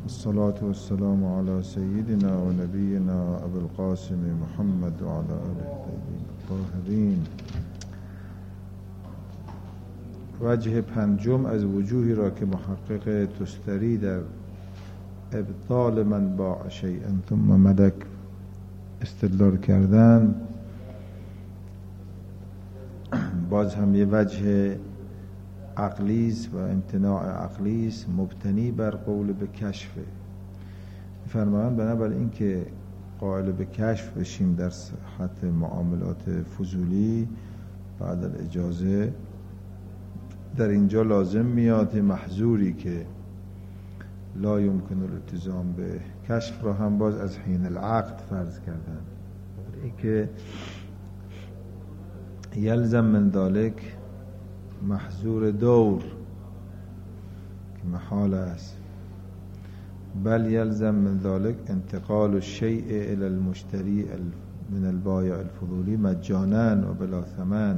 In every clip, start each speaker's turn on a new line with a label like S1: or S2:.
S1: الصلاة والسلام على سيدنا ونبينا أبي القاسم محمد وعلى آله الطيبين الطاهرين. وجه پنجم از وجوهی را که محقق تستری در ابطال من باع شیئا ثم ملک استدلال کردن، باز هم یه وجه عقلیست و امتناع عقلیست مبتنی بر قول به کشفه. می‌فرمایند بنابراین این که قائل به کشف بشیم در صحت معاملات فضولی بعد الاجازه، در اینجا لازم میاد محظوری که لا یمکن الالتزام به کشف را هم باز از حین العقد فرض کردن. این که یلزم من ذلک محظور دور که محال است، بل یلزم من ذلک انتقال الشیء الى المشتری من البایع الفضولی مجانا و بلا ثمن.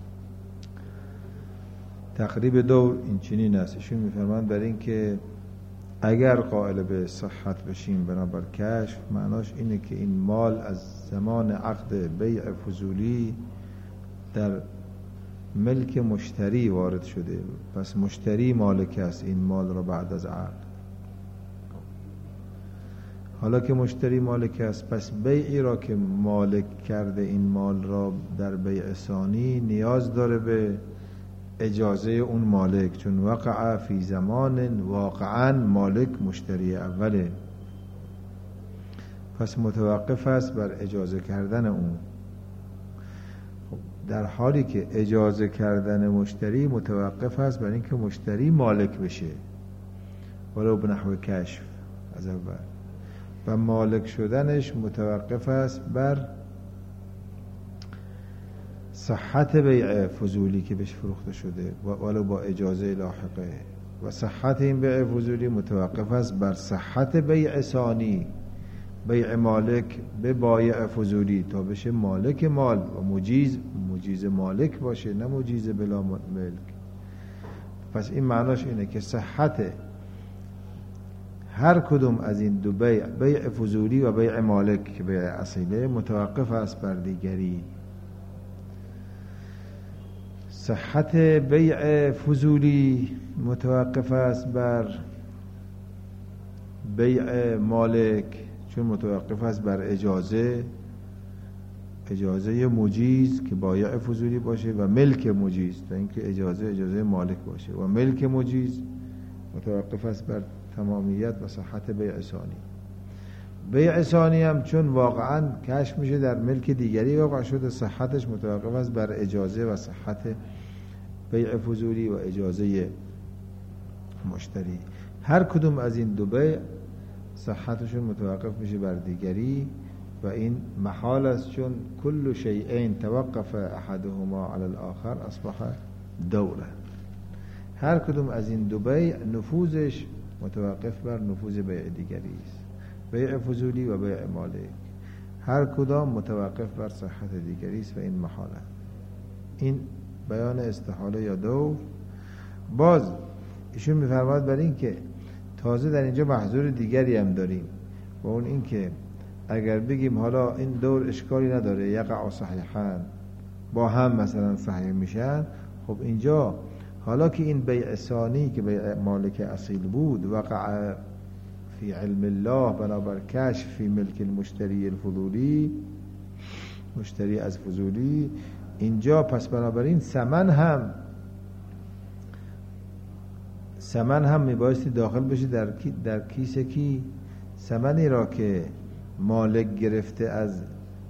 S1: تقریب دور این چنین است. ایشون میفرمایند برای این که اگر قائل به صحت بشیم بنابر کشف، معناش اینه که این مال از زمان عقد بیع فضولی در ملک مشتری وارد شده، پس مشتری مالک است این مال را بعد از عقد. حالا که مشتری مالک است، پس بیعی را که مالک کرده این مال را در بیع ثانی نیاز داره به اجازه اون مالک، چون وقع فی زمان واقعا مالک مشتری اوله، پس متوقف است بر اجازه کردن اون. در حالی که اجازه کردن مشتری متوقف است بر اینکه مشتری مالک بشه ولو به نحو کشف از اول، و مالک شدنش متوقف است بر صحت بیع فضولی که بهش فروخته شده ولو با اجازه لاحقه، و صحت این بیع فضولی متوقف است بر صحت بیع ثانی، بیع مالک به بایع فضولی تا بشه مالک مال و مجیز مالک باشه، نه مجیز بلا ملک. پس این معناش اینه که صحت هر کدوم از این دو بیع فضولی و بیع مالک که بیع اصیله متوقف است بر دیگری. صحت بیع فضولی متوقف است بر بیع مالک، چون متوقف است بر اجازه مجیز که بایع فضولی باشه و ملک مجیز، تا اینکه اجازه مالک باشه، و ملک مجیز متوقف است بر تمامیت و صحت بیع ثانی. بیع ثانی هم چون واقعا کشف میشه در ملک دیگری واقع شده، صحتش متوقف است بر اجازه و صحت بیع فضولی و اجازه مشتری. هر کدوم از این دو بیع صحتشون متوقف میشه بر دیگری و این محال است، چون کل شیئین توقف احدهما علی الاخر اصبح دوره. هر کدوم از این دو بیع نفوذش متوقف بر نفوذ بیع دیگری است، بیع فضولی و بیع مالک هر کدام متوقف بر صحت دیگری است و این محاله. این بیان استحاله یا دور. باز ایشون میفرماید برای این که تازه در اینجا محظور دیگری هم داریم، و اون این که اگر بگیم حالا این دور اشکالی نداره، یقع صحیحاً با هم مثلا صحیح میشن، خب اینجا حالا که این بیع ثانی که بیع مالک اصیل بود وقع فی علم الله بنابر کشف فی ملک المشتری الفضولی، مشتری از فضولی، اینجا پس بنابراین ثمن هم میبایستی داخل بشه در کیس کی؟ ثمنی را که مالک گرفته از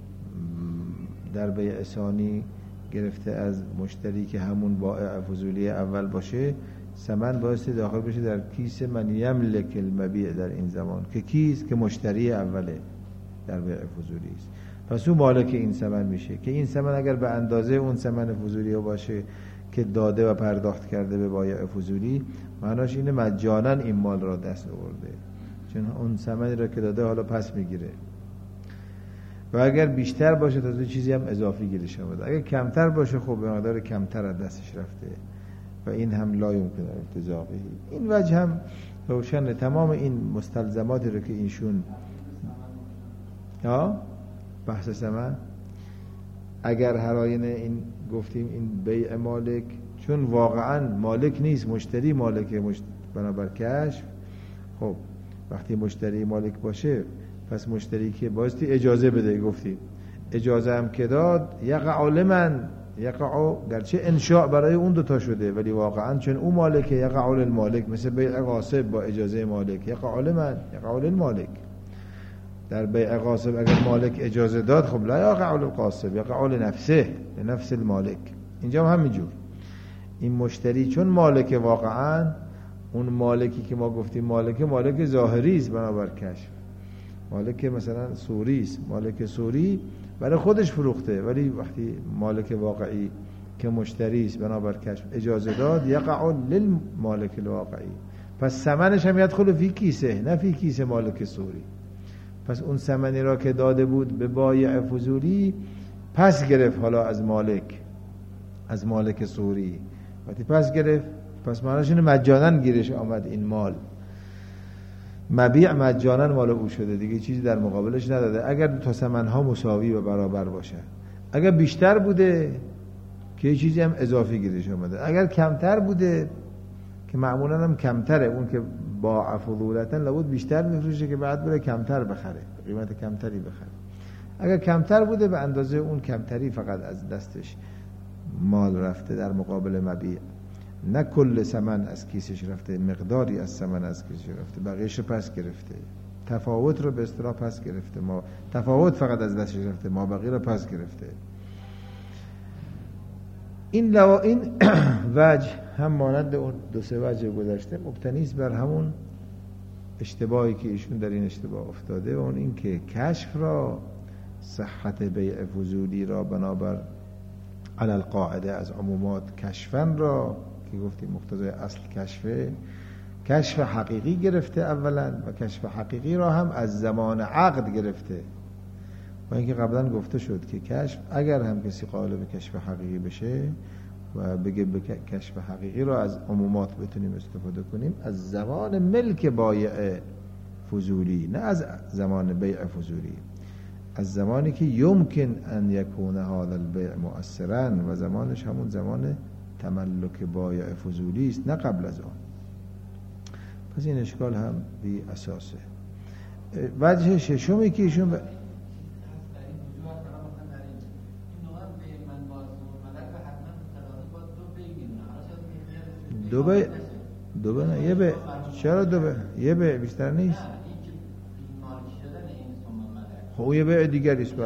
S1: در بیع ثانی گرفته از مشتری که همون بائع فضولی اول باشه، ثمن بایستی داخل بشه در کیس من یملک المبیع در این زمان، که کیست؟ که مشتری اوله در بیع فضولی است. پس اون مالک این ثمن میشه، که این ثمن اگر به اندازه اون ثمن فضولی باشه که داده و پرداخت کرده به بایع فضولی، معناش اینه مجانا این مال را دست آورده، چون اون ثمنی را که داده حالا پس میگیره. و اگر بیشتر باشه تا چیزی هم اضافی گیرش آمده، اگر کمتر باشه خب به مقدار کمتر از دستش رفته و این هم لا یمکن التزامه. این وجه هم روشن. تمام این مستلزماتی رو که ایشون بحث ثمن، اگر هر آینه این گفتیم این بیع مالک، چون واقعا مالک نیست، مشتری مالکه، بنابر کشف. خب وقتی مشتری مالک باشه، پس مشتری که بایستی اجازه بده. گفتیم اجازه هم که داد، یقع لمن یقع، گرچه انشاء برای اون دوتا شده ولی واقعا چون اون مالکه، یقع للمالک، مثل بیع غاصب با اجازه مالک، یقع لمن یقع للمالک. در بیع غاصب اگر مالک اجازه داد، خب لا یقع للغاصب، یقع لنفسه، لنفس المالک. اینجا هم همینجور، این مشتری چون مالک واقعا، اون مالکی که ما گفتیم مالک ظاهری است بنابر کشف، مالک مثلا سوری است، مالک سوری برای خودش فروخته، ولی وقتی مالک واقعی که مشتری است بنابر کشف اجازه داد، یقع للمالک الواقعی، پس ثمنش هم یدخل فی کیسه، نه فی کیسه مالک سوری. پس اون ثمنی را که داده بود به بایع فضولی پس گرفت، حالا از مالک سوری وقتی پس گرفت، پس معناش اینه مجانا گیرش آمد این مال، مبیع مجانا مال او شده دیگه، چیزی در مقابلش نداده. اگر تا ثمنها مساوی و برابر باشه، اگر بیشتر بوده که یه چیزی هم اضافی گیرش آمده، اگر کمتر بوده که معمولا هم کمتره، اون که با فضولتا لابد بیشتر میفروشه که بعد بره کمتر بخره، قیمت کمتری بخره. اگر کمتر بوده به اندازه اون کمتری فقط از دستش مال رفته در مقابل مبیع، نه کل ثمن از کیسش رفته، مقداری از ثمن از کیسش رفته، بقیه‌اش رو پس گرفته، تفاوت رو به اصطلاح پس گرفته، ما تفاوت فقط از دستش رفته، ما بقیه رو پس گرفته. این وجه هم مانند اون دو سه وجه گذشته مبتنی است بر همون اشتباهی که ایشون در این اشتباه افتاده، اون این که کشف را، صحت بیع فضولی را بنابر علی القاعده از عمومات کشفن را که گفتیم مقتضای اصل کشف حقیقی گرفته اولا، و کشف حقیقی را هم از زمان عقد گرفته. و اینکه قبلا گفته شد که کشف اگر هم کسی قائل به کشف حقیقی بشه و بگه به کشف حقیقی را از عمومات بتونیم استفاده کنیم، از زمان ملک بایع فضولی، نه از زمان بیع فضولی، از زمانی که یمکن ان یکون هذا البیع مؤثرا، و زمانش همون زمان تملک بایع فضولی است، نه قبل از آن. پس این اشکال هم بی اساسه. وجه ششمی که ایشون دو به نه یه به، چرا دو به؟ یه به بیشتر نیست. خب یه به دیگری است.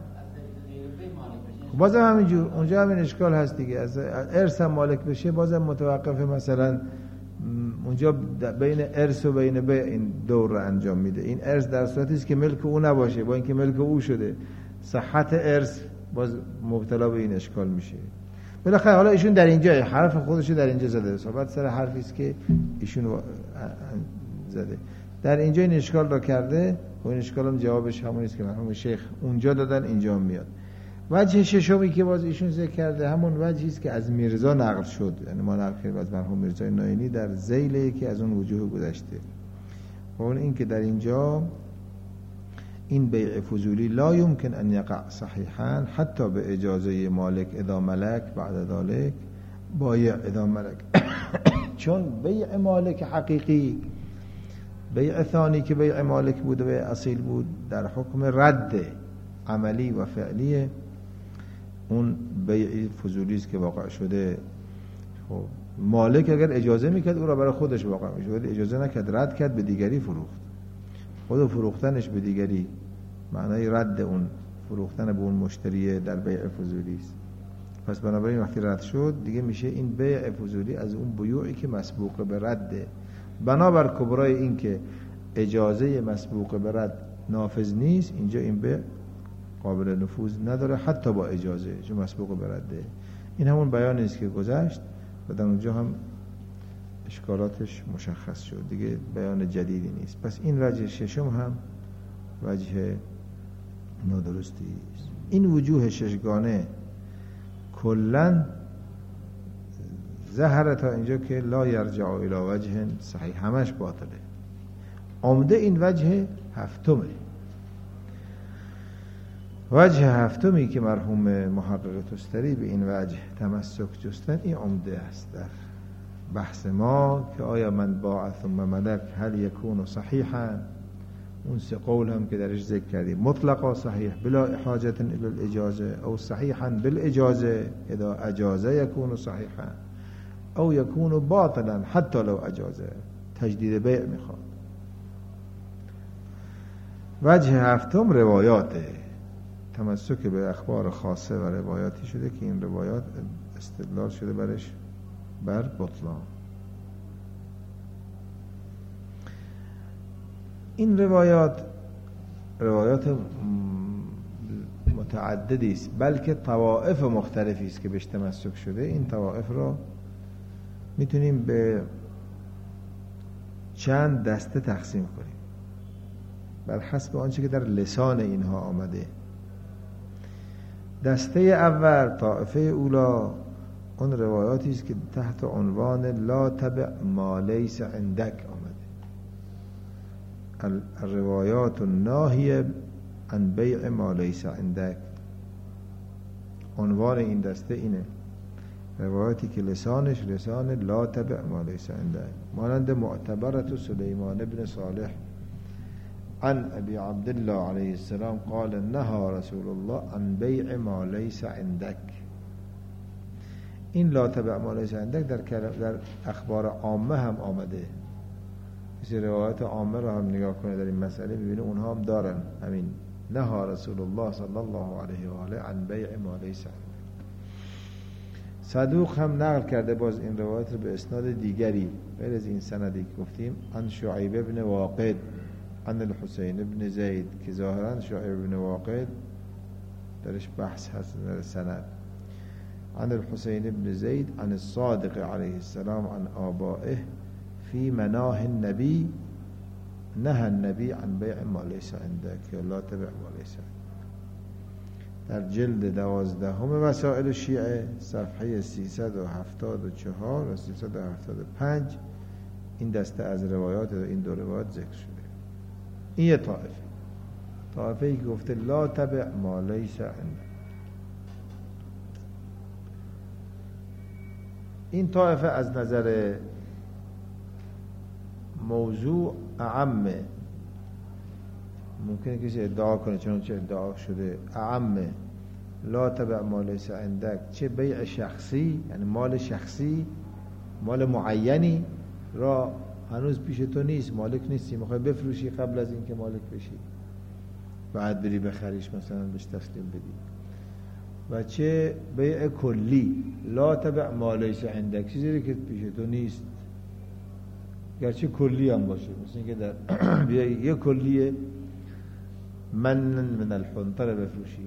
S1: بازم همینجور اونجا همین اشکال هست دیگه، از ارث هم مالک بشه بازم متوقفه، مثلا اونجا بین ارث و بین بیع این دور رو انجام میده. این ارث در صورتی است که ملک او نباشه، با اینکه ملک او شده، صحت ارث باز مبتلا به این اشکال میشه. بالاخره حالا ایشون در اینجا حرف خودش در اینجا زده، صحبت سر حرفی است که ایشون زده در اینجا این اشکال را کرده، و این اشکال هم جوابش همون است که مرحوم شیخ اونجا دادن، اینجا میاد. وجه ششمی که باز ایشون ذکر کرده همون وجهی است که از میرزا نقل شد، یعنی ما نقل کردیم از مرحوم میرزا ناینی در ذیل یکی از اون وجوه گذشته، و اون این که در اینجا این بیع فضولی لا یمکن ان یقع صحیحا حتی به اجازه مالک اذا ملک بعد ذلك بایع اذا ملک چون بیع مالک حقیقی، بیع ثانی که بیع مالک بود و بیع اصیل بود، در حکم رد عملی و فعلی اون بیع فضولی است که واقع شده. خب مالک اگر اجازه میکرد او را برای خودش واقع میشد، ولی اجازه نکرد، رد کرد، به دیگری فروخت. خود فروختنش به دیگری معنای رد اون فروختن به اون مشتری در بیع فضولی است. پس بنابراین وقتی رد شد دیگه میشه این بیع فضولی از اون بیوعی که مسبوق به رده. بنابر کبرای این که اجازه مسبوق به رد نافذ نیست، اینجا این بیع قابل نفوذ نداره حتی با اجازه، چون مسبوق به رده. این همون بیانی است که گذشت و در اونجا هم اشکالاتش مشخص شد دیگه، بیان جدیدی نیست. پس این وجه ششم هم وجه نادرستی است. این وجوه ششگانه کلن ظهر تا اینجا که لا یرجع الی وجه صحیح، همش باطله. عمده این وجه هفتمه. وجه هفتمی که مرحوم محقق تستری به این وجه تمسک جستن، این عمده است در بحث ما که آیا من باع ثم ملک هل یکون صحیحا. اون سه قول هم که درش ذکر کردیم، مطلقا صحیح بلا حاجت الى الاجازه، او صحیحا بالاجازه اذا اجازه یکون صحیحا، او یکون باطلا حتی لو اجازه، تجدید بیع میخواد. وجه هفتم روایاته، تمسک به اخبار خاصه و روایاتی شده که این روایات استدلال شده برش بر بطلان. این روایات متعددی است، بلکه طوائف مختلفی است که بهش تمسک شده. این طوائف را میتونیم به چند دسته تقسیم کنیم بر حسب آنچه که در لسان اینها آمده. دسته اول، طائفه اولا، اون روایاتی است که تحت عنوان لا تبع ما لیس عندک آمده، الروایات الناهیه عن بیع ما لیس عندک. عنوان این دسته اینه، روایاتی که لسانش لسان لا تبع ما لیس عندک، مانند معتبرت سلیمان ابن صالح عن ابی عبدالله علیه السلام قال نهى رسول الله عن بیع ما لیس عندک. این لا تبع ما لیس عندک در اخبار عامه هم آمده. کسی روایت عامه رو هم نگاه کنه در این مسئله میبینه اونها هم دارن همین نهى رسول الله صلی الله علیه و آله عن بیع ما لیس عندک. صدوق هم نقل کرده باز این روایت رو به اسناد دیگری غیر از این سندی که گفتیم، عن شعیب ابن واقد عن الحسین ابن زید، که ظاهرا شعیب ابن واقد درش بحث هست در سند. عن الحسین ابن زید عن الصادق علیه السلام عن آبائه فی مناه النبی نهى النبی عن بیع ما لیس عندک یا لا تبع ما لیس عندک. در جلد 12 مسائل شیعه صفحه 374 و 375 این دسته از روایات این دو روایات ذکر شده. این یه طائفه ای که گفته لا تبع ما لیس عندک. این طائفه از نظر موضوع اعمه، ممکنه کسی ادعا کنه چنانچه ادعا شده اعمه لا تبع ما لیس عندک، چه بیع شخصی یعنی مال شخصی، مال معینی را هنوز پیش تو نیست، مالک نیستی، میخوای بفروشی قبل از اینکه مالک بشی، بعد بری بخریش مثلا بهش تسلیم بدی. و چه بیع کلی لا تبع ما لیس عندک، چیزی که پیش تو نیست گرچه کلی هم باشه، مثل اینکه در بیای یه کلیه من الحنطره بفروشی،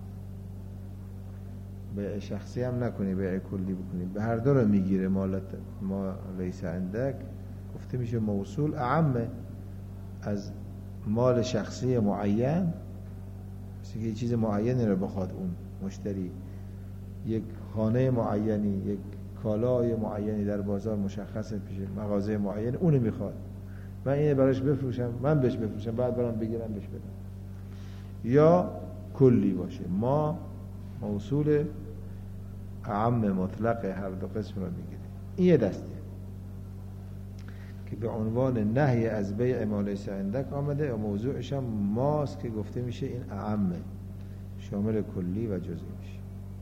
S1: بیع شخصی هم نکنی، بیع کلی بکنی، به هر دو رو میگیره. مالت ما لیس عندک گفته میشه موصول اعمه از مال شخصی معین، مثل که یه چیز معینی رو بخواد اون مشتری، یک خانه معینی، یک کالای معینی در بازار مشخصه پیش مغازه معین، اونو میخواد، من اینه براش بفروشم، من بهش بفروشم، بعد برام بگیرم بهش بدم. یا کلی باشه، ما موصول اعم مطلق هر دو قسم رو میگیره. این یه دسته که به عنوان نهی از بیع ما لیس عندک آمده و موضوعش هم ماست که گفته میشه این اعمه، شامل کلی و جزئی میشه.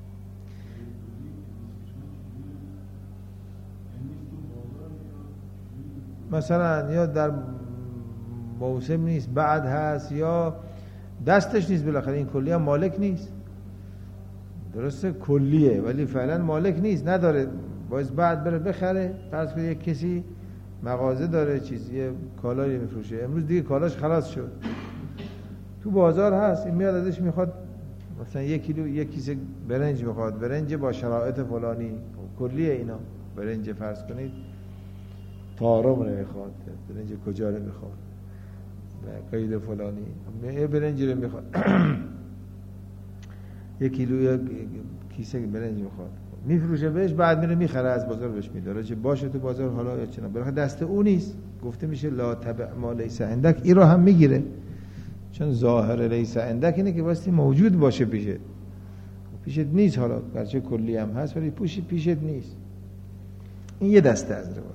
S1: مثلا یا در موسم نیست، بعد هست، یا دستش نیست، بالاخره این کلی هم مالک نیست، درسته کلیه ولی فعلا مالک نیست، نداره، باید بعد بره بخره. فرض کنید یک کسی مغازه داره، چیزی کالایی میفروشه، امروز دیگه کالاش خلاص شد، تو بازار هست، این میاد ازش میخواد مثلا 1 کیلو 1 کیسه برنج میخواد، برنج با شرایط فلانی، کلیه اینا، برنج فرض کنید تارم نمیخواد، برنج کجا رو میخواد، قید فلانی، یه برنج رو میخواد 1 کیلو 1 کیسه برنج میخواد، میفروشه بهش، بعد میره میخره از بازار بهش میداره، چه باشه تو بازار حالا یا چه نه، بالاخره دست او نیست. گفته میشه لا تبع ما لیس عندک، این رو هم میگیره، چون ظاهر لیس عندک اینه که واسه موجود باشه پیشت نیست، حالا گرچه کلی هم هست ولی پیشت نیست. این یه دسته از روایات.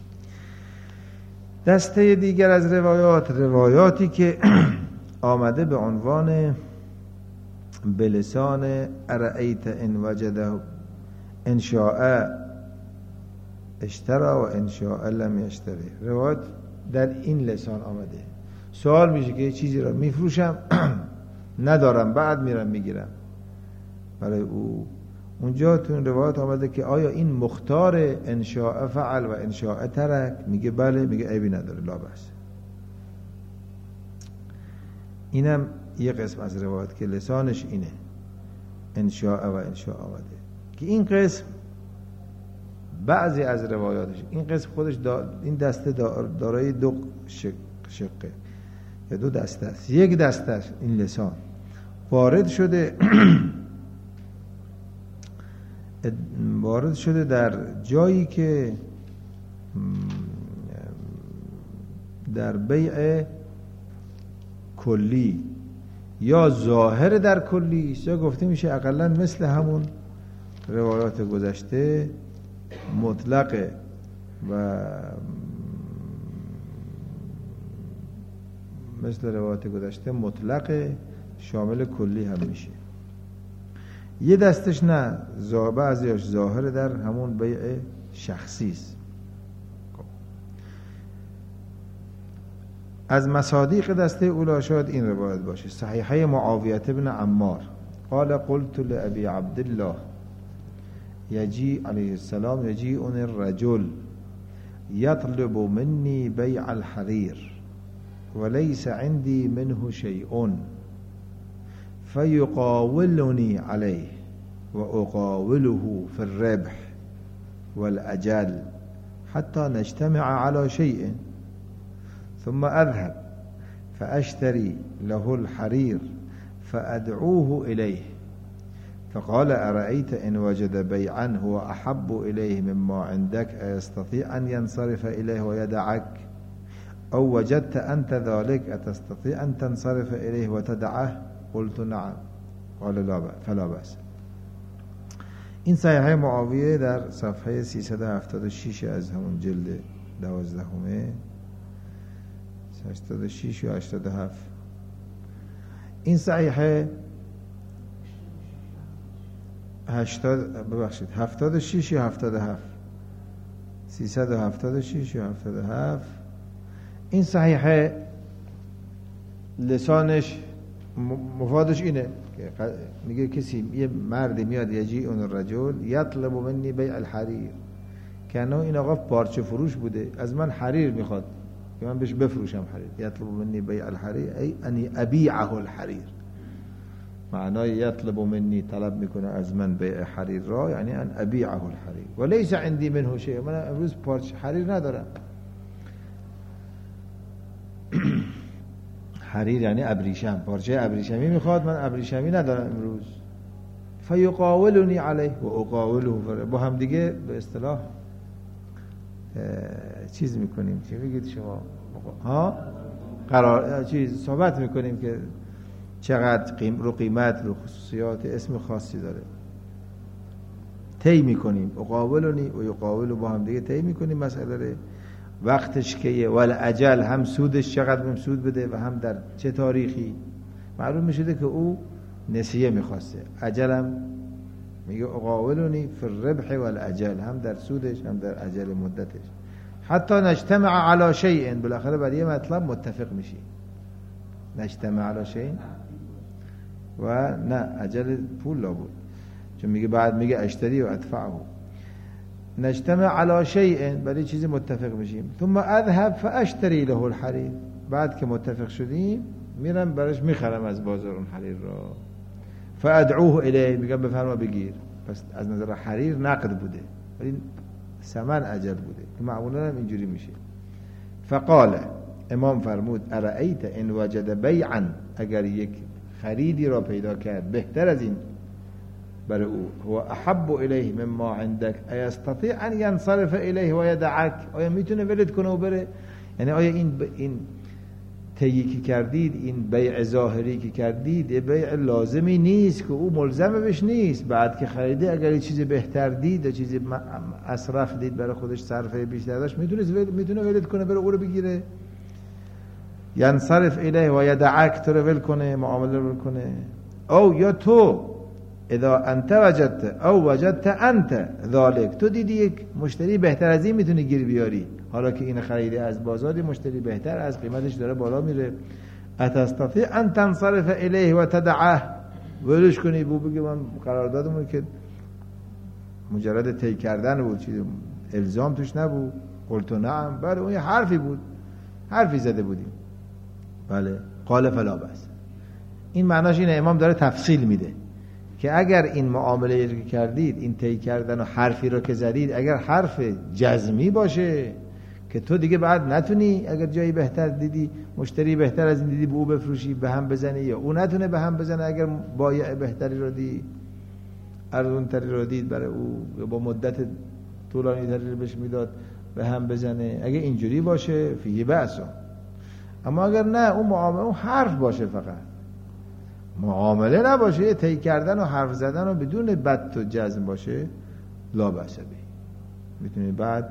S1: دسته دیگر از روایاتی که آمده به عنوان بلسان ارأیت ان وجده ان شاء اشترى و ان شاء لم یشتری. روایت در این لسان آمده، سوال میشه که چیزی را میفروشم ندارم، بعد میرم میگیرم برای او. اونجا تو این روایت آمده که آیا این مختار ان شاء فعل و ان شاء ترک؟ میگه بله، میگه عیبی نداره، لا بأس. اینم یه قسم از روایت که لسانش اینه ان شاء و ان شاء آمده، که این قسم بعضی از روایاتش، این قسم خودش این دسته دارای دو شقه یا دو دسته است. یک دسته است این لسان وارد شده در جایی که در بیع کلی یا ظاهر در کلی، یا گفته میشه اقلا مثل همون روایات گذشته مطلقه و مثل روایات گذشته مطلقه، شامل کلی هم میشه. یه دستش نه، بعضیش ظاهر در همون بیع شخصی است. از مصادیق دسته اولا شاید این روایت باشه، صحیحه معاویه بن عمار قال قلت لأبي عبد الله يجيء عليه السلام يجيءني الرجل يطلب مني بيع الحرير وليس عندي منه شيء فيقاولني عليه وأقاوله في الربح والأجل حتى نجتمع على شيء ثم أذهب فأشتري له الحرير فأدعوه إليه فقال أرأيت إن وجد بيعا هو أحب إليه مما عندك أيستطيع أن ينصرف إليه ويدعك أو وجدت أنت ذلك أتستطيع أن تنصرف إليه وتدعه؟ قلت نعم. قال لا فلا بأس. این صحیحه معاویه در صفحه 376 از همون جلد 12 86 و 87. این صحیحه 76 یا 77 376 یا 77. این صحیحه لسانش مفادش اینه که میگه کسی، یه مردی میاد یجی اون الرجل یطلب منی بیع الحریر، که نه این آقا پارچه فروش بوده، از من حریر میخواد که من بهش بفروشم حریر. یطلب منی بیع الحریر ای انی ابیعه الحریر، معنای یطلب منی طلب میکنه از من بیع حریر را، یعنی ان ابیعه الحریر و لیس عندی منه شیء، من امروز پارچه حریر ندارم. حریر یعنی ابریشم، پارچه ابریشمی میخواد، من ابریشمی ندارم امروز. فیقاولنی علیه و اقاوله، با هم دیگه به اصطلاح چیز میکنیم، چی میگید شما ها، قرار چیز صحبت میکنیم که چقدر قیمت رو خصوصیات اسم خاصی داره، طی میکنیم. اقاولنی و یقاولو، با هم دیگه طی میکنیم مسئله رو، وقتش کیه، ول اجل، هم سودش چقدر بهم سود بده و هم در چه تاریخی. معلوم میشده که او نسیه میخواسته، اجلم میگه اقاولنی فی الربح والاجل، هم در سودش هم در اجل مدتش. حتی نجتمع علی شیء، بالاخره برای یه مطلب متفق میشی. نجتمع علی شیء و نه اجل پول لابد، چون میگه بعد میگه اشتری و ادفعه. نجتمع علی شیء، برای چیزی متفق میشیم. ثم اذهب فاشتری له الحریر، بعد که متفق شدیم میرم براش میخرم از بازار اون حریر را. فادعوه الیه، میگم بفرما بگیر. پس از نظر حریر نقد بوده ولی ثمن اجل بوده، که معمولا هم اینجوری میشه. فقال، امام فرمود ارأیت ان وجد بیعا، اگر یک خریدی را پیدا کرد بهتر از این برای او. هو احب الیه مما عندك ایستطیع ان ینصرف الیه و یدعک، آیا میتونه ولد کنه و بره؟ یعنی آیا این طیی که کردید، این بیع ظاهری که کردید، بیع لازمی نیست که او ملزم بهش نیست، بعد که خریده اگر یه چیز بهتر دید، چیز اصرف دید برای خودش، صرفه بیشتر داشت، میتونه ولد کنه بره او رو بگیره؟ ینصرف الیه و یدعک، تو رو ول کنه، معامله رو کنه. او یا تو اذا انت وجدت او وجدت انت ذالک، تو دیدی یک مشتری بهتر از این میتونی گیر بیاری، حالا که این خریده از بازار، مشتری بهتر از قیمتش داره بالا میره، اتستطیع ان تنصرف الیه و تدعه، ولش کنی بو بگی من قراردادمون که مجرد طی کردن بود، چیز الزام توش نبود. قلت نعم، بله اون یه حرفی بود، حرفی زده بودیم. بله قال فلا بس. این معناش اینه، امام داره تفصیل میده که اگر این معامله رو کردید، این طی کردن و حرفی رو که زدید، اگر حرف جزمی باشه که تو دیگه بعد نتونی، اگر جایی بهتر دیدی، مشتری بهتر از این دیدی، به او بفروشی، به هم بزنی، یا او نتونه به هم بزنه اگر بایع بهتری رو دید، ارزون تری رو دید برای او، یا با مدت طولانی تری رو بهش میداد به هم بزنه، اگر اینجوری باشه فیه بأس. اما اگر نه، اون معامله اون حرف باشه، فقط معامله نباشه، طی کردن و حرف زدن و بدون بت و جزم باشه، لا بأس به، میتونی بعد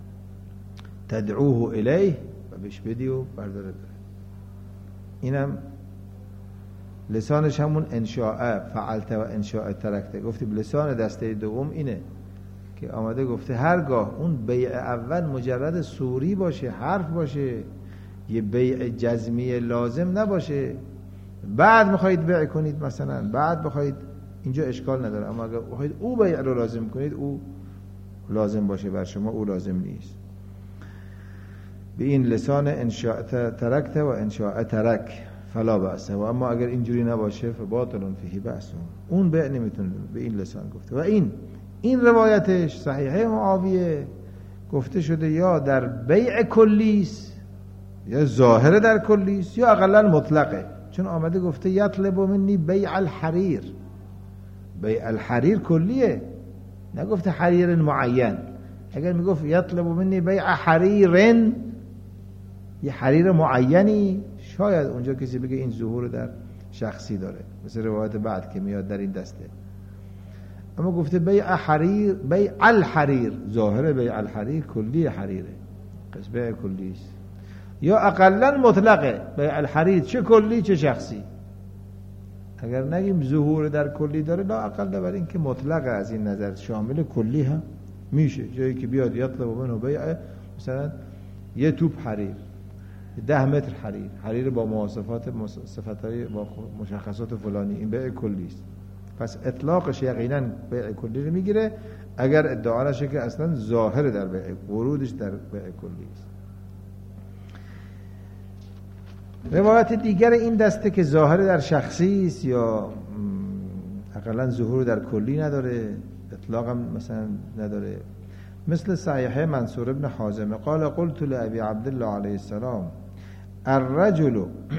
S1: تدعوه الیه و بهش بدی و برداره بره. اینم لسانش همون انشاء فعلت و انشاء ترکته. گفتیم لسان دسته دوم اینه که آمده گفته هرگاه اون بیع اول مجرد صوری باشه، حرف باشه، یه بیع جزمی لازم نباشه، بعد میخواید بیع کنید مثلا، بعد بخواید، اینجا اشکال نداره. اما اگر بخواید او بیع رو لازم کنید، او لازم باشه بر شما، او لازم نیست. به این لسان انشاء ترکته و انشاء ترک فلا بأس. و اما اگر اینجوری نباشه فباطل فیه بأس، اون بیع نمیتونه. به این لسان گفته. و این روایتش صحیحه معاویه گفته شده یا در بیع کلیس، یا ظاهر در کلیس، یا اقلا مطلقه. چون آمده گفته یطلب منی بیع الحریر، بیع الحریر کلیه، نگفته حریر معین. اگر میگفت یطلب منی بیع حریرن، یه حریر معینی، شاید اونجا کسی بگه این ظهور در شخصی داره، مثل روایت بعد که میاد در این دسته. اما گفته بیع حریر، بیع الحریر، ظاهر بیع الحریر کلی حریره، پس بیع کلیست. یا اقلا مطلقه، بیع الحریر چه کلی چه شخصی. اگر نگیم ظهور در کلی داره، لا اقل بر این که مطلقه، از این نظر شامل کلی هم میشه. جایی که بیاد یطلب منه بیع مثلا یه توپ حریر، 10 متر حریر، حریر با مواصفات صفتهای با مشخصات فلانی، این بیع کلی است. پس اطلاقش یقینا بیع کلی رو میگیره اگر ادعا نشه که اصلا ظاهر در بیع، ورودش در بیع کلی است. روایت دیگر این دسته که ظاهر در شخصی است یا اقلا ظهور در کلی نداره، اطلاق هم مثلا نداره، مثل صحیحه منصور ابن حازم قال قلت لأبي عبدالله علیه السلام الرجل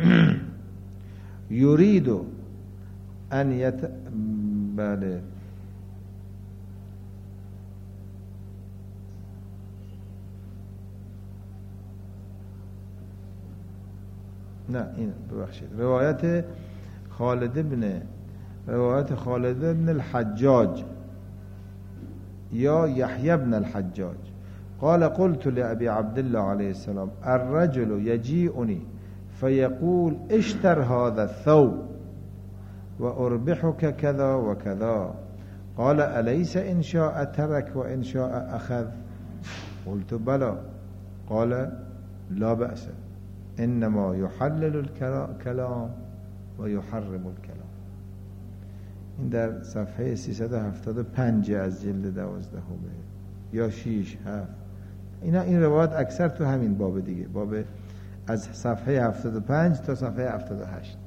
S1: يريد ان بله نه این ببخشید، روایت خالد ابن الحجاج یا یحیی ابن الحجاج قال قلت لأبي عبدالله علیه السلام الرجل يجيئني فيقول اشتر هذا الثوب وأربحك كذا وكذا قال أليس إن شاء ترك وإن شاء أخذ قلت بلى قال لا بأس انما يحلل الكلام و یحرم الكلام. این در صفحه 375 از جلد 12 یا 6 7. این روایت اکثر تو همین باب دیگه، باب از صفحه 75 تا صفحه 78.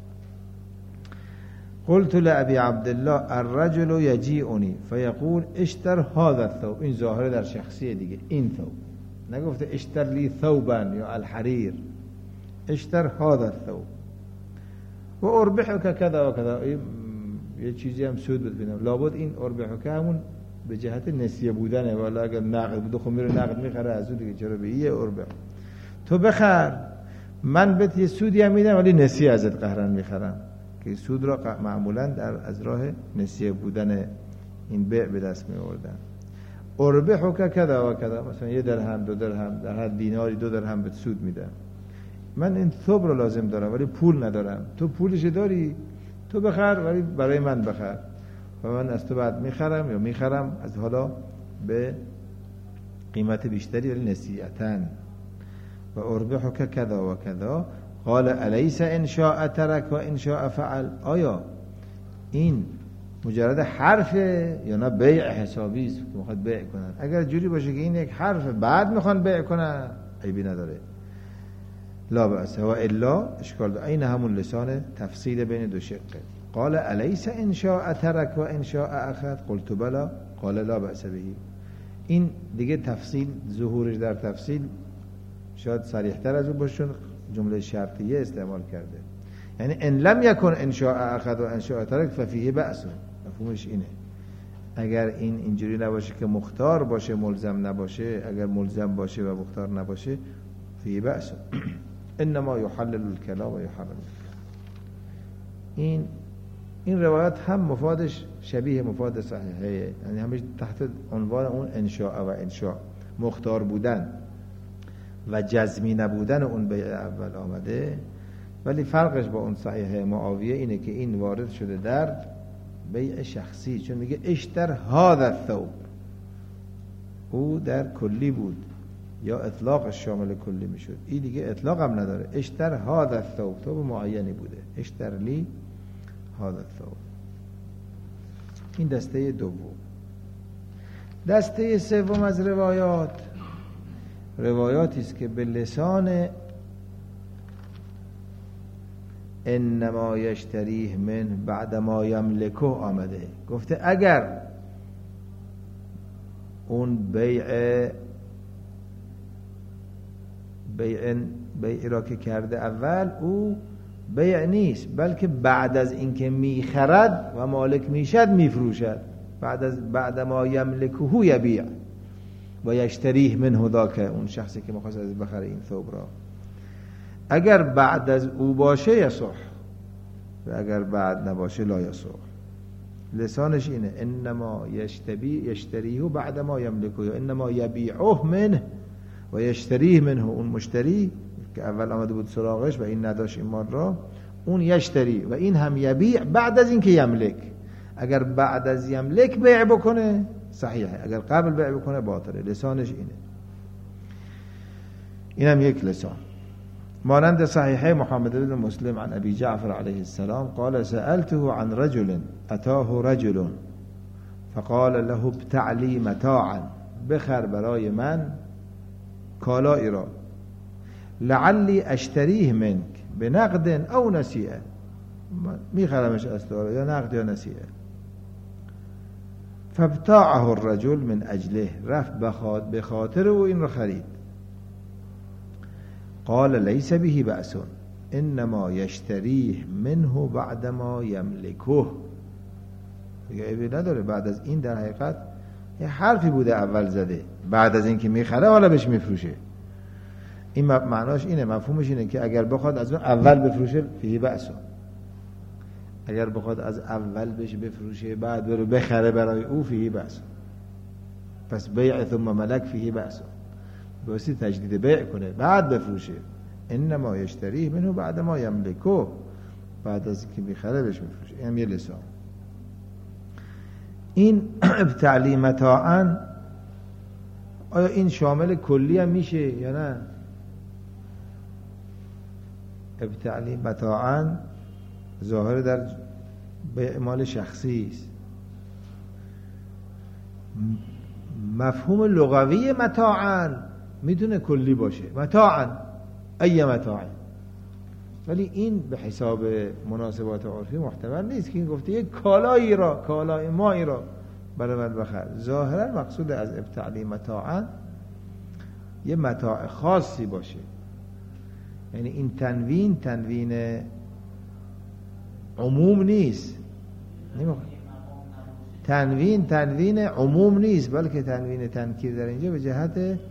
S1: قلت لأبي عبدالله الرجل يجيئني فيقول اشتر هذا الثوب، این ظاهر در شخصیه دیگه، این ثوب، نگفته اشتر لی ثوبا یا الحریر، اشتر هذا الثوب و اربحك كذا و كذا، یه چیزی هم سود بدونم، لابد این اربحو که همون به جهت نسیه بودنه، والا اگر نقد بوده خب میره نقد میخره از اون دیگه، چرا به یه اربح تو بخر من بهت یه سودی هم میدم ولی نسیه ازت قهرن میخرم، که سود را معمولا از راه نسیه بودن این بیع به دست می آوردن. اربحو که کذا و کذا، مثلا 1 درهم 2 درهم در هر دیناری 2 درهم بهت سود میدم، من این ثوب رو لازم دارم ولی پول ندارم، تو پولش داری تو بخر ولی برای من بخر و من از تو بعد میخرم یا میخرم از حالا به قیمت بیشتری ولی نسیئتن. و اربحو که کذا و کذا. قال الیس ان شاء ترک و ان شاء فعل، آیا این مجرد حرفه یا نه بیع حسابی است که میخواد بیع کنن؟ اگر جوری باشه که این یک حرف بعد میخوان بیع کنن عیبی نداره، لا بأس. و الا اشکال داره، این همون لسان تفصیل بین دو شقه. قال الیس ان شاء ترک و ان شاء اخذ، قلت بلا قال لا بأس به. این دیگه تفصیل ظهورش در تفصیل شاید صریح‌تر از اون باشه، جمله شرطیه استعمال کرده، یعنی ان لم یکن ان شاء اخذ و ان شاء ترک ففیه بأس. مفهومش اینه اگر این اینجوری نباشه که مختار باشه ملزم نباشه، اگر ملزم باشه و مختار نباشه فیه بأس. انما یحلل الکلام و یحرم الکلام. این روایت هم مفادش شبیه مفاد صحیحه، یعنی همش تحت عنوان اون انشاء و انشاء، مختار بودن و جزمی نبودن اون بیع اول آمده، ولی فرقش با اون صحیحه معاویه اینه که این وارد شده در بیع شخصی، چون میگه اشتر هذا الثوب، او در کلی بود یا اطلاقش شامل کلی میشد، این دیگه اطلاق هم نداره، اشتر هذا الثوب، ثوب معینی بوده، اشتر لی هذا الثوب. این دسته دوم. دسته سوم از روایاتی است که به لسان انما یشتریه من بعد ما یملکه آمده، گفته اگر اون بیع را که کرده اول او بیع نیست، بلکه بعد از اینکه میخرد و مالک میشد میفروشد، بعد ما یملکه یبیع و یشتریه منه ذاک، اون شخصی که میخواست از بخره این ثوب را، اگر بعد از او باشه یصح و اگر بعد نباشه لا یصح. لسانش اینه انما یشتریه بعد ما یملکه، یا انما یبیعه منه و یشتریه منه، اون مشتری که اول آمده بود سراغش و این نداشت این مال را، اون یشتری و این هم یبیع بعد از این که یملک. اگر بعد از یملک بیع بکنه صحیحه، اگر قبل بیع بکنه باطله. لسانش اینه. اینم یک لسان. مانند صحیحه محمد بن مسلم عن ابی جعفر علیه السلام قال سألته عن رجل اتاه رجل فقال له ابتع لی متاعا، بخر برای من کالایی را، لعلی اشتریه منک بنقد او نسیئه، میخرمش از تو یا نقد یا نسیئه. فابتاعه الرجل من اجله، رفت به خاطر او این را خرید. قال لیس به بأس انما یشتریه منه بعد ما یملکه، دیگه عیبی نداره، بعد از این در حقیقت یه حرفی بوده اول زده، بعد از این که میخره حالا بهش میفروشه. این معناش اینه، مفهومش اینه که اگر بخواد از اون اول بفروشه فیه بأس، اگر بخواد از اول بهش بفروشه بعد برو بخره برای او فیه بأس. پس بیع ثم ملک فیه بأس، بایستی تجدید بیع کنه بعد بفروشه. انما یشتریه منه بعد ما یملکه، بعد از اینکه میخره بهش میفروشه. این هم یه لسان. این ابتعلی متاعا، آیا این شامل کلی هم میشه یا نه؟ ابتعلی متاعا ظاهر در بیع مال شخصی است. مفهوم لغوی متاعا میتونه کلی باشه، متاعا ای متاعا، ولی این به حساب مناسبات عرفی محتمل نیست که این گفته یک کالایی را، کالای مایی را برای من بخر. ظاهرا مقصود از ابتعلی متاعا یه متاع خاصی باشه، یعنی این تنوین عموم نیست، تنوین عموم نیست، بلکه تنوین تنکیر در اینجا به جهت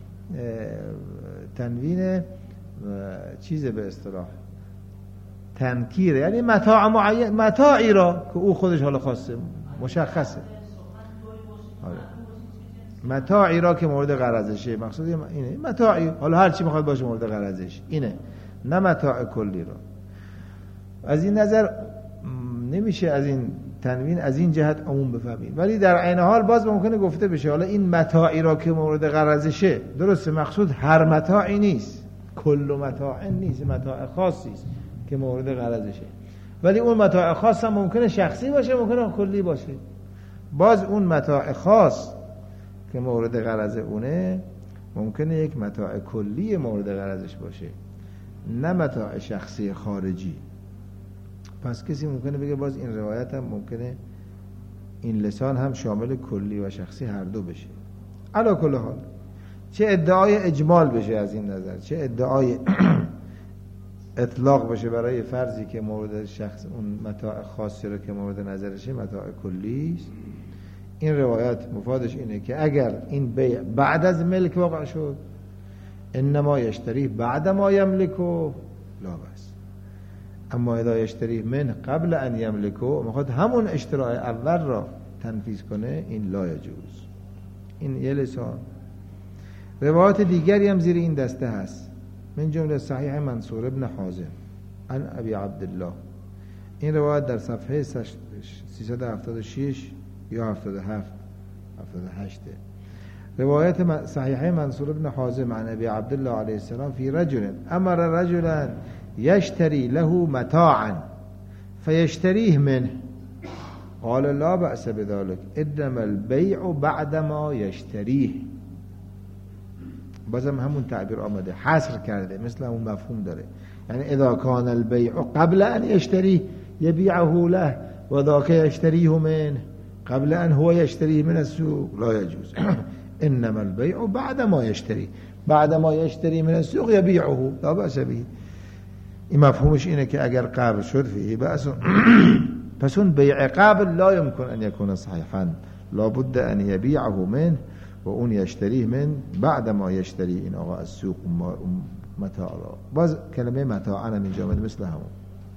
S1: تنوین چیز به اصطلاح تنکیر، یعنی متاع معین، متاعی را که او خودش حالا خواسته مشخصه، متاعی را که مورد غرضشه، مقصود اینه متاعی، حالا هر چی میخواد باشه مورد غرضش اینه، نه متاع کلی را. از این نظر نمیشه از این تنوین از این جهت عموم بفهمید، ولی در عین حال باز ممکنه گفته بشه حالا این متاعی را که مورد غرضشه، درسته مقصود هر متاعی نیست، کل متاع نیست، متاع خاصی است که مورد غرضشه، ولی اون متاع خاص هم ممکنه شخصی باشه، ممکنه کلی باشه. باز اون متاع خاص که مورد غرض اونه ممکنه یک متاع کلی مورد غرضش باشه، نه متاع شخصی خارجی. پس کسی ممکنه بگه باز این روایت هم ممکنه این لسان هم شامل کلی و شخصی هر دو بشه. علا کل حال چه ادعای اجمال بشه از این نظر، چه ادعای اطلاق بشه برای فرضی که مورد شخص اون متاع خاصی رو که مورد نظرشه متاع کلی است، این روایت مفادش اینه که اگر این بیع بعد از ملک واقع شد، انما یشتری بعد ما یملکو لا بس، اما اذا یشتری من قبل ان یملکو، میخواد همون اشتراع اول را تنفیذ کنه، این لا یجوز. این یه لسان. روایات دیگری هم زیر این دسته هست، من جمله صحیح منصور ابن حازم عن ابی عبدالله. این روایت در صفحه 376 یا 77 78 روایت صحیحه منصور ابن حازم عن ابی عبدالله علیه السلام فی رجل امر رجلا یشتری له متاعا فیشتریه منه قال لا بأس بذلك انما البیع بعد ما یشتریه. بازم همون تعبیر آمده، حصر کرده، مثل همون مفهوم داره، یعنی اذا کان البیع قبل ان یشتریه یبیعه له و ذاک یشتریه منه قبل ان هو یشتریه من السوق لا یجوز. انما البیع بعد ما یشتری، بعد ما یشتری من السوق یبیعه لا بأس به. این مفهومش اینه که اگر قبل شد فیه بأس. پس اون بیع قبل لا يمكن ان يكون صحیحا، لابد ان یبیعه من و اون یشتریه من بعد ما یشتری این آقا از سوق متاع را. باز کلمه متاعا هم اینجا آمده مثل همون.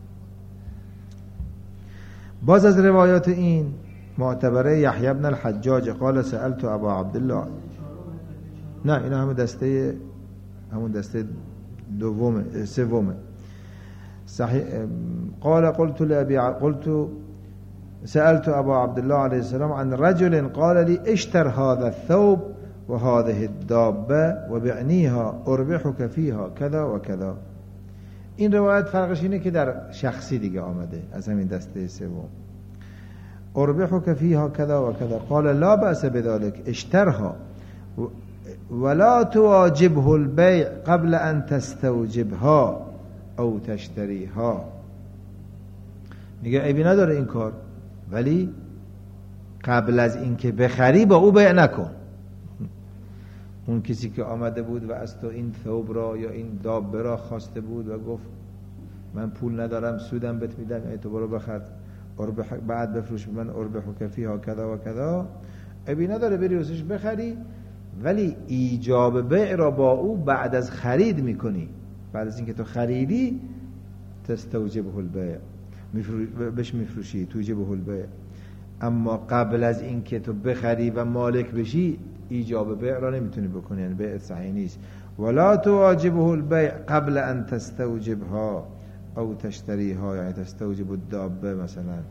S1: باز از روایات این معتبره یحیی بن الحجاج قال سألت ابا عبدالله، نه اینا همون دسته دومه سومه صحیح. قال قلت سألت ابا عبدالله علیه السلام عن رجل قال لي اشتر هذا الثوب وهذه الدابة وبعنيها اربحك فيها كذا وكذا. این روایت فرقش اینه که در شخصی دیگه آمده از همین دسته سوم، اربحك فيها كذا وكذا قال لا بأس بذلك اشترها ولا تواجبه البيع قبل ان تستوجبها او تشتریها. میگه عیبی نداره این کار، ولی قبل از اینکه بخری با او بیع نکن. اون کسی که آمده بود و از تو این ثوب را یا این دابه را خواسته بود و گفت من پول ندارم سودم بهت میدم، تو برو بخر بعد بفروش من اربحک فیها کذا و کذا، عیبی نداره بری واسش بخری، ولی ایجاب بیع را با او بعد از خرید میکنی، بعد از اینکه تو خریدی تستوجبه البیع، بهش میفروشی توجبه البیع. اما قبل از اینکه تو بخری و مالک بشی ایجاب بیع را نمیتونی بکنی، یعنی بیع صحیح نیست. ولا تواجبه البیع قبل ان تستوجبها او تشتریها، یعنی تستوجب الدابه مثلا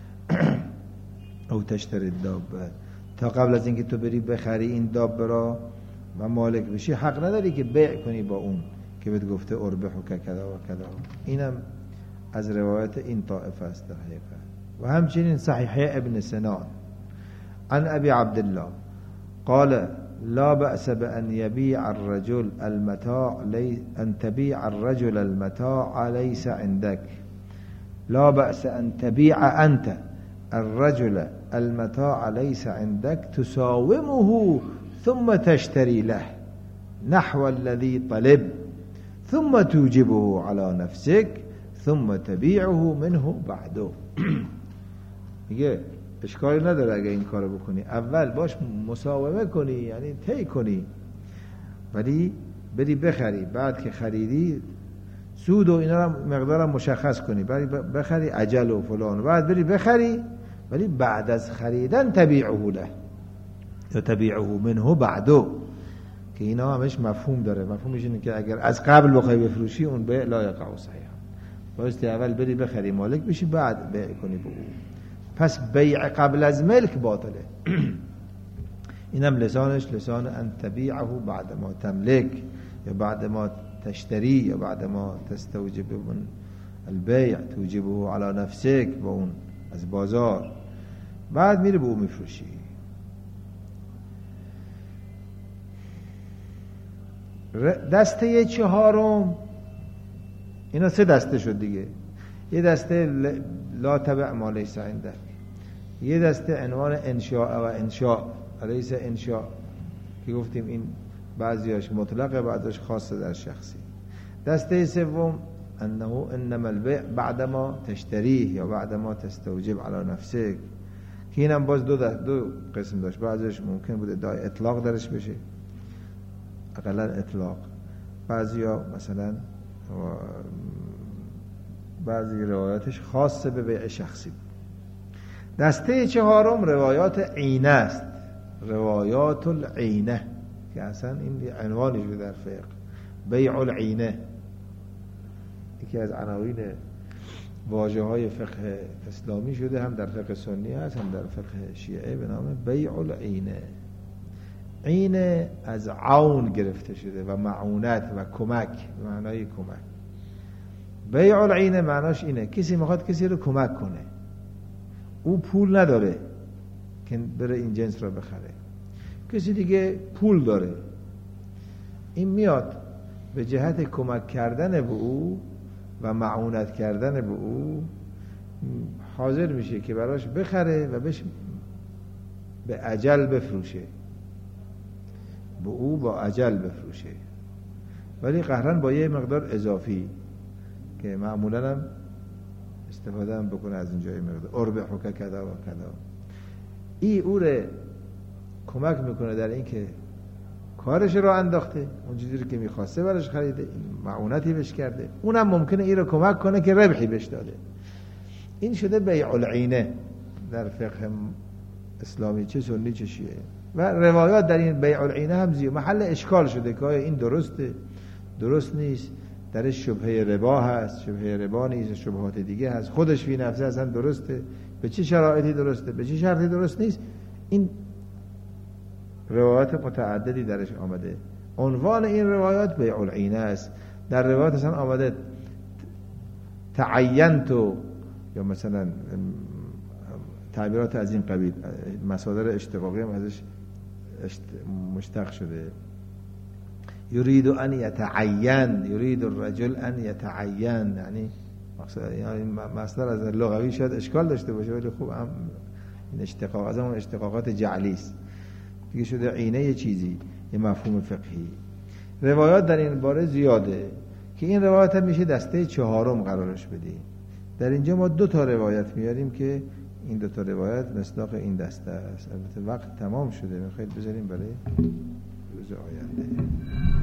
S1: او تشتری الدابه، تا قبل از اینکه تو بری بخری این دابه را و مالک بشی حق نداری که بیع کنی با اون که بهت گفته اربحک کذا و کذا. اینم از روایت این طائفه است در حقیقت. و همچنین صحیح ابن سنان عن ابي عبد الله قال لا بأس بأن يبيع الرجل المتاع أن تبيع الرجل المتاع ليس عندك. لا بأس أن تبيع أنت الرجل المتاع ليس عندك تساومه ثم تشتري له نحو الذي طلب ثم توجبه على نفسك ثم تبيعه منه بعده. میگه اشکالی نداره اگه این کارو بکنی، اول باش مساومه کنی، یعنی طی کنی، ولی بری بخری، بعد که خریدی سود و اینا رو مقدارم مشخص کنی، بری بخری اجل و فلان، بعد بری بخری، ولی بعد از خریدن تبیعه له یا تبیعه منه بعدو، که اینا همش مفهوم داره. مفهومش اینه که اگر از قبل بخوای بفروشی اون بیع لا یقع صحیحا، بایستی اول بری بخری مالک بشی بعد بیع کنی به او. پس بیع قبل از ملک باطله. اینم لسانش لسان ان تبیعه بعد ما تملک یا بعد ما تشتری یا بعد ما تستوجب من البیع توجبه على نفسك، با اون از بازار بعد میره به او میفروشی. دسته چهارم، اینا سه دسته شد دیگه. یه دسته لا تبع ما لیس عندك، یه دسته عنوان انشاء و انشاء لیس انشاء که گفتیم این بعضیاش مطلقه بعضیاش خاصه در شخصی. دسته سوم انما البيع بعدما تشتریه یا بعدما تستوجب على نفسك، که اینم باز دو قسم داشت. بعضیش ممکن بود ادعای اطلاق درش بشه، اقلا اطلاق، بعضیا مثلا بعضی روایاتش خاصه به بیع شخصی. دسته چهارم روایات عینه است، روایات العینه، که اصلا این عنوانش در فقه بیع العینه، یکی از عناوین واژه های فقه اسلامی شده، هم در فقه سنی هست هم در فقه شیعه، به نام بیع العینه. عینه از عون گرفته شده و معونت و کمک، معنای کمک. بیع العینه معناش اینه کسی میخواد کسی رو کمک کنه، او پول نداره که بره این جنس رو بخره، کسی دیگه پول داره، این میاد به جهت کمک کردن به او و معونت کردن به او حاضر میشه که براش بخره و بهش به اجل بفروشه، به او با اجل بفروشه، ولی قهرن با یه مقدار اضافی که معمولا هم استفاده هم بکنه از اینجای مقدار اربحو که کدا و کدا. ای او رو کمک میکنه در این که کارش رو انداخته، اون چیزی رو که میخواسته براش خریده، این معونتی بهش کرده، اونم ممکنه ای رو کمک کنه که ربحی بهش داده. این شده بیع العینه در فقه اسلامی، چه سنی چه شیعه. و روایات در این بیع العینه هم زیاد محل اشکال شده که این درسته درست نیست، درش شبهه ربا هست، شبهه ربا نیست، شبهات دیگه هست، خودش فی نفسه اصلا درسته، به چه شرایطی درسته، به چه شرطی درست نیست. این روایات متعددی درش آمده. عنوان این روایات بیع العینه است. در روایات اصلا آمده تعینتو یا مثلا تعبیرات از این قبیل، مصادر اشتقاقی هم ازش مشتق شده. یرید ان یتعین، یرید الرجل ان یتعین، یعنی مصدر از لغوی شاید اشکال داشته باشه، ولی خوب هم این اشتقاق از اون اشتقاقات جعلی است دیگه، شده عینه یه چیزی، یه مفهوم فقهی. روایات در این باره زیاده که این روایت هم میشه دسته چهارم قرارش بدیم. در اینجا ما 2 تا روایت میاریم که این 2 تا روایت مصداق این دسته است. البته وقت تمام شده، میخواید بذاریم برای روز آینده.